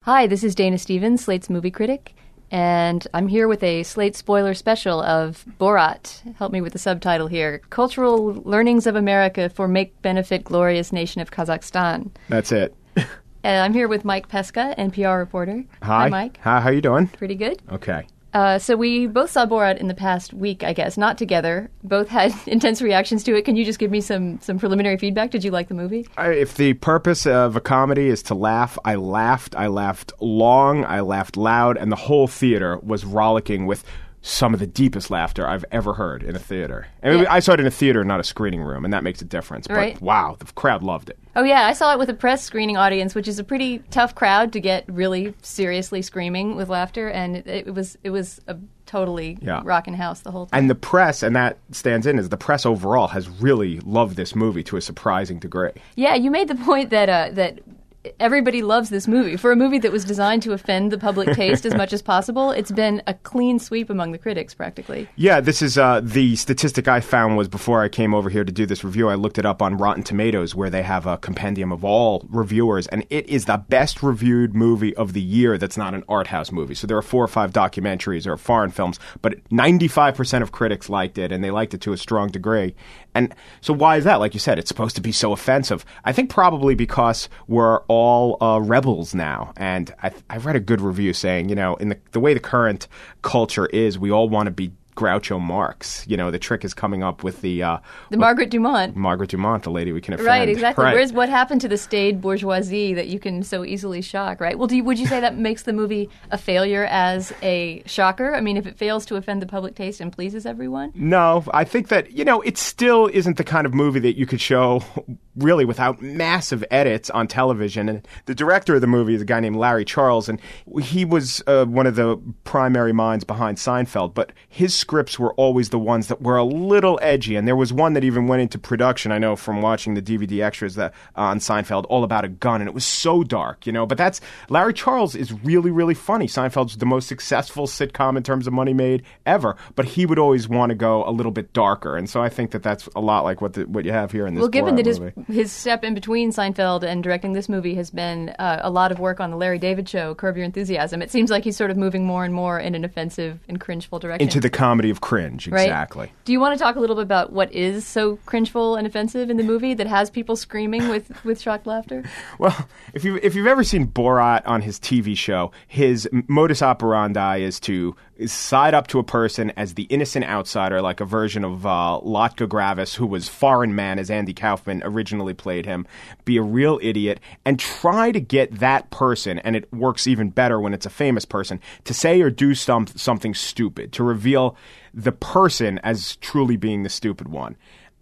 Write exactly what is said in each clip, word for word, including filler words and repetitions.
Hi, this is Dana Stevens, Slate's movie critic, and I'm here with a Slate spoiler special of Borat. Help me with the subtitle here. Cultural Learnings of America for Make Benefit Glorious Nation of Kazakhstan. That's it. And I'm here with Mike Pesca, N P R reporter. Hi. Hi, Mike. Hi, how you doing? Pretty good. Okay. Uh, so we both saw Borat in the past week, I guess, not together. Both had intense reactions to it. Can you just give me some, some preliminary feedback? Did you like the movie? I, if the purpose of a comedy is to laugh, I laughed. I laughed long. I laughed loud. And the whole theater was rollicking with some of the deepest laughter I've ever heard in a theater. I mean, Yeah. I saw it in a theater, not a screening room, and that makes a difference. But Right. wow, the crowd loved it. Oh, yeah, I saw it with a press screening audience, which is a pretty tough crowd to get really seriously screaming with laughter, and it, it was it was a totally Yeah. rocking house the whole time. And the press, and that stands in, is the press overall has really loved this movie to a surprising degree. Yeah, you made the point that uh, that everybody loves this movie. For a movie that was designed to offend the public taste as much as possible, it's been a clean sweep among the critics, practically. Yeah, this is uh, the statistic I found was before I came over here to do this review. I looked it up on Rotten Tomatoes, where they have a compendium of all reviewers, and it is the best reviewed movie of the year that's not an art house movie. So there are four or five documentaries or foreign films, but ninety-five percent of critics liked it, and they liked it to a strong degree. And so why is that? Like you said, it's supposed to be so offensive. I think probably because we're all uh, rebels now. And I, I read a good review saying, you know, in the, the way the current culture is, we all want to be Groucho Marx. You know, the trick is coming up with the... Uh, The Margaret Dumont. Margaret Dumont, the lady we can offend. Right, exactly. Right. Where's what happened to the staid bourgeoisie that you can so easily shock, right? Well, do you, would you say that makes the movie a failure as a shocker? I mean, if it fails to offend the public taste and pleases everyone? No, I think that, you know, it still isn't the kind of movie that you could show really without massive edits on television. And the director of the movie is a guy named Larry Charles, and he was uh, one of the primary minds behind Seinfeld, but his scripts were always the ones that were a little edgy, and there was one that even went into production, I know from watching the D V D extras that uh, on Seinfeld, all about a gun, and it was so dark, you know, but that's, Larry Charles is really, really funny. Seinfeld's the most successful sitcom in terms of money made ever, but he would always want to go a little bit darker, and so I think that that's a lot like what the, what you have here in this Well, given Borat that his, movie. his step in between Seinfeld and directing this movie has been uh, a lot of work on the Larry David Show, Curb Your Enthusiasm, it seems like he's sort of moving more and more in an offensive and cringeful direction. Into the comedy of cringe, Right? exactly. Do you want to talk a little bit about what is so cringeful and offensive in the movie that has people screaming with, with shocked laughter? Well, if you if you've ever seen Borat on his T V show, his modus operandi is to is side up to a person as the innocent outsider, like a version of uh, Latka Gravis, who was Foreign Man, as Andy Kaufman originally played him, be a real idiot, and try to get that person, and it works even better when it's a famous person, to say or do some, something stupid, to reveal the person as truly being the stupid one.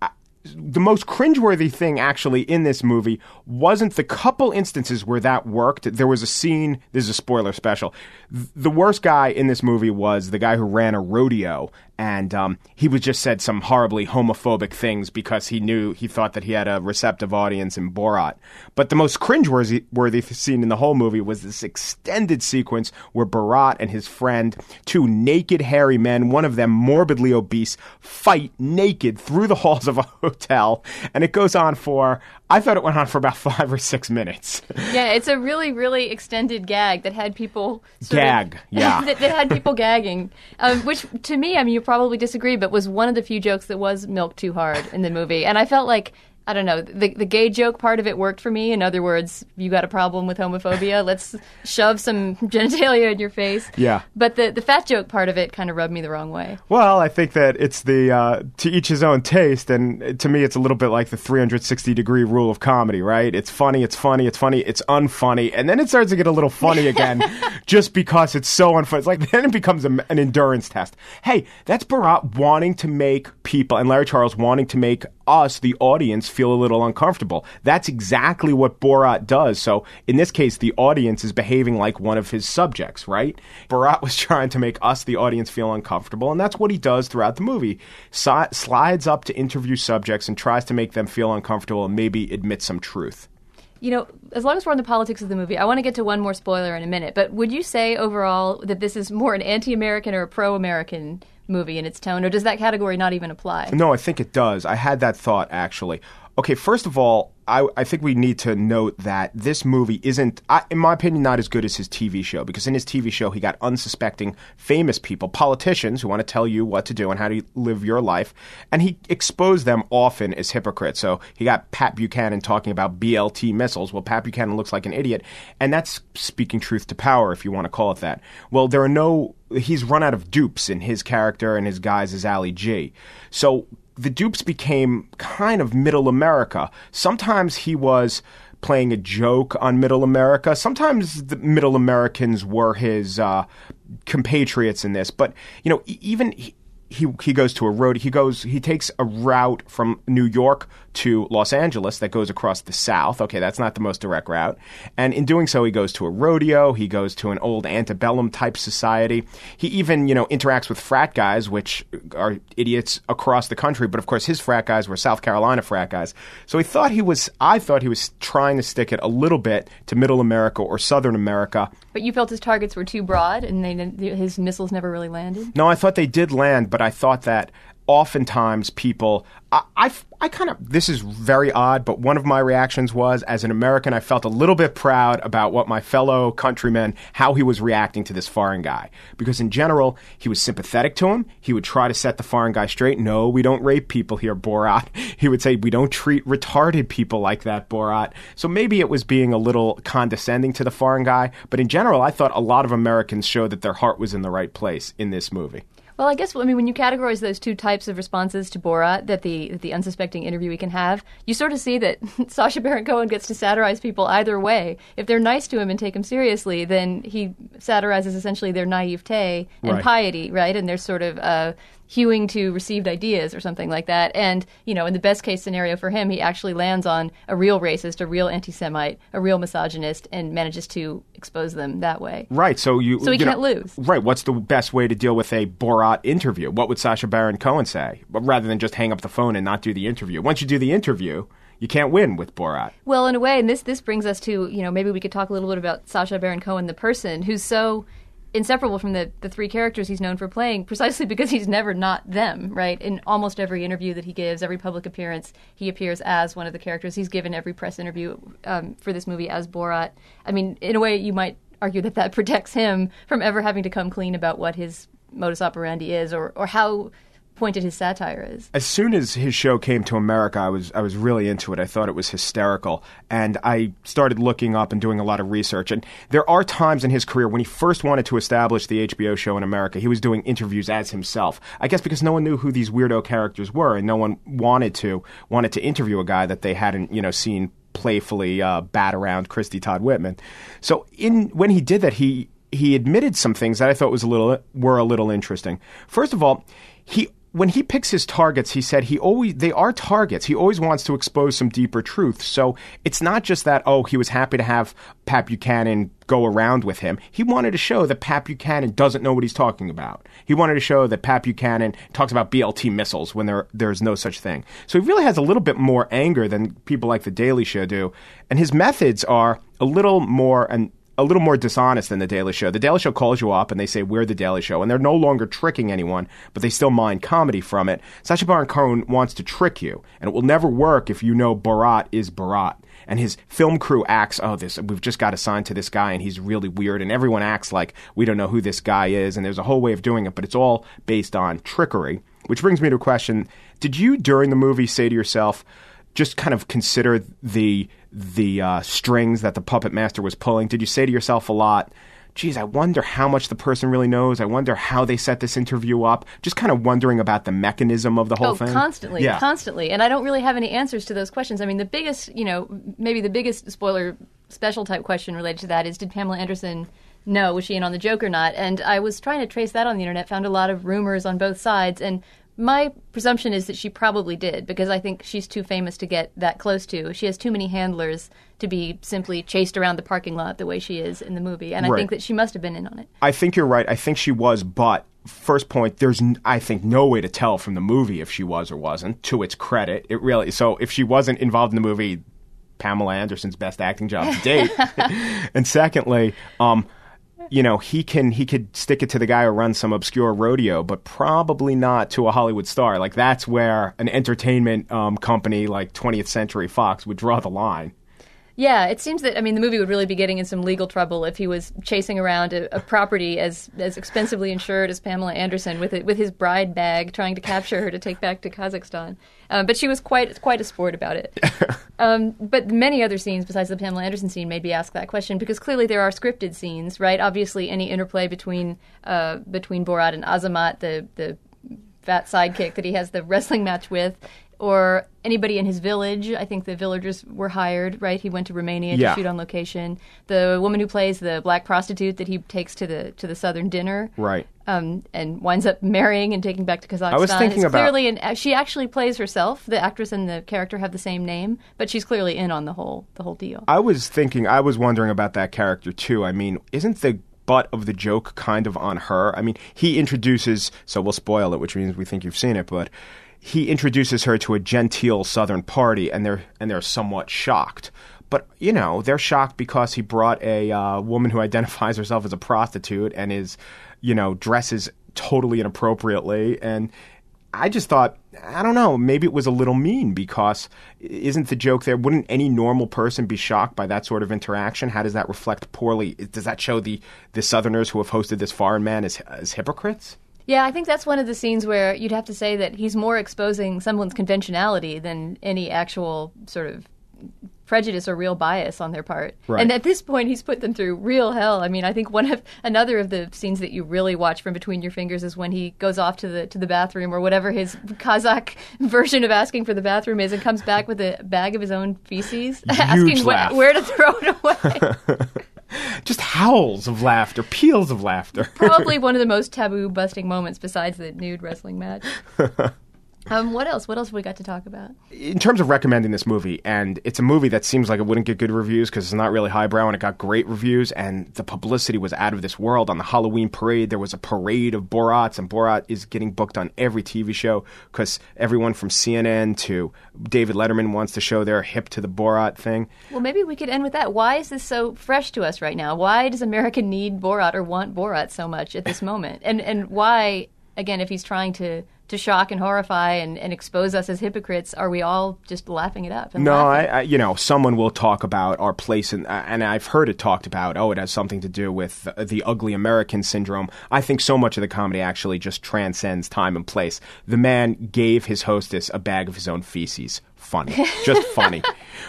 The most cringeworthy thing actually in this movie wasn't the couple instances where that worked. There was a scene, this is a spoiler special, the worst guy in this movie was the guy who ran a rodeo, and um, he was just said some horribly homophobic things because he knew, he thought that he had a receptive audience in Borat. But the most cringeworthy worthy scene in the whole movie was this extended sequence where Borat and his friend, two naked hairy men, one of them morbidly obese, fight naked through the halls of a hotel, and it goes on for, I thought it went on for about five or six minutes. Yeah, it's a really, really extended gag that had people... sort Gag, of, yeah. that, that had people gagging, um, which to me, I mean, you probably disagree, but was one of the few jokes that was milked too hard in the movie. And I felt like, I don't know, the the gay joke part of it worked for me. In other words, you got a problem with homophobia, let's shove some genitalia in your face. Yeah. But the, the fat joke part of it kind of rubbed me the wrong way. Well, I think that it's the, uh, to each his own taste, and to me it's a little bit like the three hundred sixty degree rule of comedy, right? It's funny, it's funny, it's funny, it's unfunny, and then it starts to get a little funny again just because it's so unfunny. It's like, then it becomes a, an endurance test. Hey, that's Borat wanting to make people, and Larry Charles wanting to make us, the audience, feel a little uncomfortable. That's exactly what Borat does. So in this case, the audience is behaving like one of his subjects, right? Borat was trying to make us, the audience, feel uncomfortable, and that's what he does throughout the movie. Si- slides up to interview subjects and tries to make them feel uncomfortable and maybe admit some truth. You know, as long as we're on the politics of the movie, I want to get to one more spoiler in a minute, but would you say overall that this is more an anti-American or a pro-American movie in its tone, or does that category not even apply? No, I think it does. I had that thought, actually. Okay, first of all, I, I think we need to note that this movie isn't, I, in my opinion, not as good as his T V show, because in his T V show, he got unsuspecting, famous people, politicians who want to tell you what to do and how to live your life, and he exposed them often as hypocrites. So he got Pat Buchanan talking about B L T missiles. Well, Pat Buchanan looks like an idiot, and that's speaking truth to power, if you want to call it that. Well, there are no, he's run out of dupes in his character and his guys as Ali G. So the dupes became kind of middle America. Sometimes he was playing a joke on middle America. Sometimes the middle Americans were his uh, compatriots in this. But, you know, e- even he, he he goes to a road. He goes. He takes a route from New York to Los Angeles that goes across the South. Okay, that's not the most direct route. And in doing so, he goes to a rodeo. He goes to an old antebellum type society. He even, you know, interacts with frat guys, which are idiots across the country. But of course, his frat guys were South Carolina frat guys. So he thought he was. I thought he was trying to stick it a little bit to Middle America or Southern America. But you felt his targets were too broad, and they, his missiles never really landed? No, I thought they did land, but I thought that oftentimes people, I, I, I kind of, this is very odd, but one of my reactions was, as an American, I felt a little bit proud about what my fellow countrymen, how he was reacting to this foreign guy. Because in general, he was sympathetic to him. He would try to set the foreign guy straight. No, we don't rape people here, Borat. He would say, we don't treat retarded people like that, Borat. So maybe it was being a little condescending to the foreign guy. But in general, I thought a lot of Americans showed that their heart was in the right place in this movie. Well, I guess, I mean, when you categorize those two types of responses to Borat that the that the unsuspecting interviewee can have, you sort of see that Sacha Baron Cohen gets to satirize people either way. If they're nice to him and take him seriously, then he satirizes essentially their naivete and Right. piety, right? And there's sort of uh, hewing to received ideas or something like that. And, you know, in the best case scenario for him, he actually lands on a real racist, a real anti-Semite, a real misogynist, and manages to expose them that way. Right, so you So he you can't know, lose. Right, what's the best way to deal with a Borat interview? What would Sacha Baron Cohen say? But rather than just hang up the phone and not do the interview. Once you do the interview, you can't win with Borat. Well, in a way, and this this brings us to, you know, maybe we could talk a little bit about Sacha Baron Cohen, the person, who's so inseparable from the, the three characters he's known for playing, precisely because he's never not them, right? In almost every interview that he gives, every public appearance, he appears as one of the characters. He's given every press interview um, for this movie as Borat. I mean, in a way, you might argue that that protects him from ever having to come clean about what his modus operandi is or, or how pointed his satire is. As soon as his show came to America, I was I was really into it. I thought it was hysterical. And I started looking up and doing a lot of research. And there are times in his career when he first wanted to establish the H B O show in America, he was doing interviews as himself. I guess because no one knew who these weirdo characters were, and no one wanted to wanted to interview a guy that they hadn't, you know, seen playfully uh, bat around Christy Todd Whitman. So in when he did that, he he admitted some things that I thought was a little were a little interesting. First of all, he when he picks his targets, he said he always they are targets. He always wants to expose some deeper truth. So it's not just that, oh, he was happy to have Pat Buchanan go around with him. He wanted to show that Pat Buchanan doesn't know what he's talking about. He wanted to show that Pat Buchanan talks about B L T missiles when there there's no such thing. So he really has a little bit more anger than people like The Daily Show do. And his methods are a little more and a little more dishonest than The Daily Show. The Daily Show calls you up and they say, we're The Daily Show. And they're no longer tricking anyone, but they still mine comedy from it. Sacha Baron Cohen wants to trick you. And it will never work if you know Borat is Borat. And his film crew acts, oh, this we've just got assigned to this guy and he's really weird. And everyone acts like we don't know who this guy is. And there's a whole way of doing it, but it's all based on trickery. Which brings me to a question. Did you, during the movie, say to yourself, just kind of consider the the uh, strings that the puppet master was pulling? Did you say to yourself a lot, geez, I wonder how much the person really knows. I wonder how they set this interview up. Just kind of wondering about the mechanism of the whole oh, thing. constantly, yeah. constantly. And I don't really have any answers to those questions. I mean, the biggest, you know, maybe the biggest spoiler special type question related to that is, did Pamela Anderson know, was she in on the joke or not? And I was trying to trace that on the internet, found a lot of rumors on both sides, and my presumption is that she probably did, because I think she's too famous to get that close to. She has too many handlers to be simply chased around the parking lot the way she is in the movie. And I Right. think that she must have been in on it. I think you're right. I think she was, but first point, there's, n- I think, no way to tell from the movie if she was or wasn't, to its credit. It really, so if she wasn't involved in the movie, Pamela Anderson's best acting job to date. And secondly, um, you know, he can he could stick it to the guy who runs some obscure rodeo, but probably not to a Hollywood star. Like, that's where an entertainment um, company like twentieth Century Fox would draw the line. Yeah, it seems that, I mean, the movie would really be getting in some legal trouble if he was chasing around a, a property as as expensively insured as Pamela Anderson with it, with his bride bag, trying to capture her to take back to Kazakhstan. Um, but she was quite quite a sport about it. um, but many other scenes besides the Pamela Anderson scene made me ask that question, because clearly there are scripted scenes, right? Obviously, any interplay between uh, between Borat and Azamat, the the fat sidekick that he has the wrestling match with, or anybody in his village. I think the villagers were hired, right? He went to Romania yeah. to shoot on location. The woman who plays the black prostitute that he takes to the to the southern dinner, right? Um, and winds up marrying and taking back to Kazakhstan. I was thinking it's about clearly an, she actually plays herself. The actress and the character have the same name, but she's clearly in on the whole the whole deal. I was thinking, I was wondering about that character too. I mean, isn't the butt of the joke kind of on her? I mean, he introduces, so we'll spoil it, which means we think you've seen it, but he introduces her to a genteel Southern party, and they're and they're somewhat shocked. But, you know, they're shocked because he brought a uh, woman who identifies herself as a prostitute and is, you know, dresses totally inappropriately. And I just thought, I don't know, maybe it was a little mean, because isn't the joke there, wouldn't any normal person be shocked by that sort of interaction? How does that reflect poorly? Does that show the, the Southerners who have hosted this foreign man as, as hypocrites? Yeah, I think that's one of the scenes where you'd have to say that he's more exposing someone's conventionality than any actual sort of prejudice or real bias on their part. Right. And at this point, he's put them through real hell. I mean, I think one of another of the scenes that you really watch from between your fingers is when he goes off to the to the bathroom, or whatever his Kazakh version of asking for the bathroom is, and comes back with a bag of his own feces, asking wh- where to throw it away. Just howls of laughter, peals of laughter. Probably one of the most taboo-busting moments besides the nude wrestling match. Um, what else? What else have we got to talk about? In terms of recommending this movie, and it's a movie that seems like it wouldn't get good reviews because it's not really highbrow, and it got great reviews, and the publicity was out of this world. On the Halloween parade, there was a parade of Borats, and Borat is getting booked on every T V show because everyone from C N N to David Letterman wants to show they're hip to the Borat thing. Well, maybe we could end with that. Why is this so fresh to us right now? Why does America need Borat or want Borat so much at this moment? And and why, again, if he's trying to... to shock and horrify and, and expose us as hypocrites, are we all just laughing it up? And no, I, laughing? I, you know, someone will talk about our place, in, uh, and I've heard it talked about, oh, it has something to do with the, the ugly American syndrome. I think so much of the comedy actually just transcends time and place. The man gave his hostess a bag of his own feces. Funny. Just funny.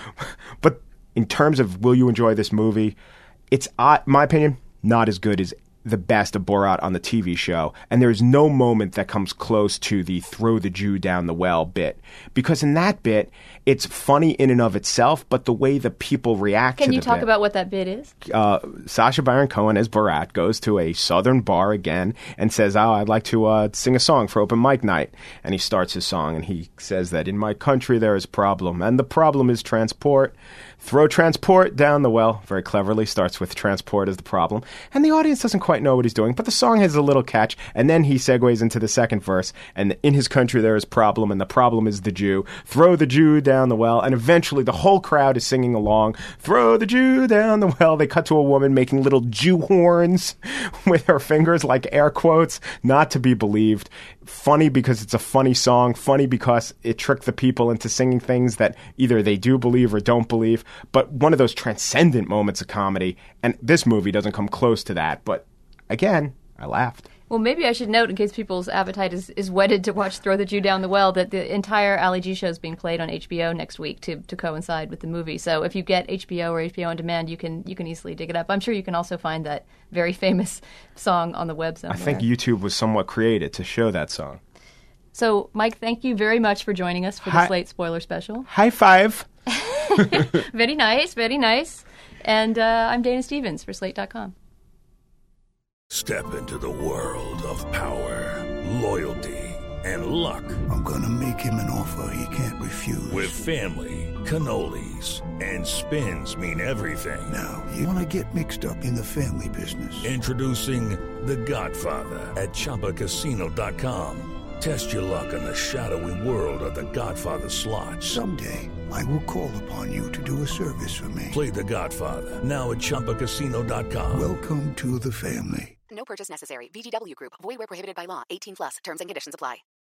But in terms of will you enjoy this movie, it's, uh, my opinion, not as good as the best of Borat on the T V show, and there's no moment that comes close to the throw the Jew down the well bit, because in that bit it's funny in and of itself, but the way the people react Can to the you talk bit, about what that bit is? uh, Sacha Baron Cohen as Borat goes to a southern bar again and says, oh, I'd like to uh, sing a song for open mic night, and he starts his song and he says that in my country there is problem, and the problem is transport. Throw transport down the well. Very cleverly starts with transport as the problem. And the audience doesn't quite know what he's doing, but the song has a little catch. And then he segues into the second verse. And in his country there is problem, and the problem is the Jew. Throw the Jew down the well. And eventually the whole crowd is singing along. Throw the Jew down the well. They cut to a woman making little Jew horns with her fingers, like air quotes. Not to be believed. Funny because it's a funny song. Funny because it tricked the people into singing things that either they do believe or don't believe. But one of those transcendent moments of comedy, and this movie doesn't come close to that. But again, I laughed. Well, maybe I should note, in case people's appetite is, is whetted to watch Throw the Jew Down the Well, that the entire Ali G show is being played on H B O next week to, to coincide with the movie. So if you get H B O or H B O On Demand, you can you can easily dig it up. I'm sure you can also find that very famous song on the web somewhere. I think YouTube was somewhat created to show that song. So, Mike, thank you very much for joining us for the Hi- Slate Spoiler Special. High five. Very nice, very nice. And uh, I'm Dana Stevens for Slate dot com. Step into the world of power, loyalty, and luck. I'm gonna make him an offer he can't refuse. With family, cannolis, and spins mean everything. Now, you wanna get mixed up in the family business. Introducing The Godfather at Chumba Casino dot com. Test your luck in the shadowy world of The Godfather slot. Someday, I will call upon you to do a service for me. Play The Godfather, now at Chumba Casino dot com. Welcome to the family. No purchase necessary. V G W Group. Void where prohibited by law. eighteen plus. Terms and conditions apply.